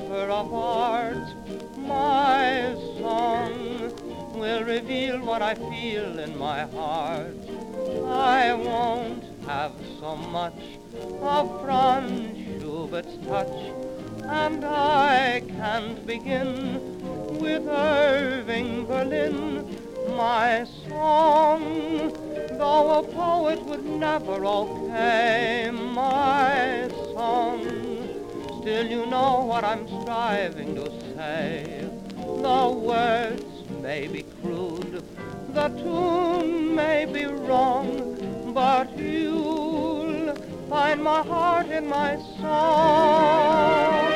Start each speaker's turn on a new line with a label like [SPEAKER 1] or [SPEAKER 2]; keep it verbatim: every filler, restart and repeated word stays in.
[SPEAKER 1] lover of art. My song will reveal what I feel in my heart. I won't have so much of Franz Schubert's touch, and I can't begin with Irving Berlin. My song, though a poet would never okay my song, still you know what I'm striving to say. The words may be crude, the tune may be wrong, but you'll find my heart in my song.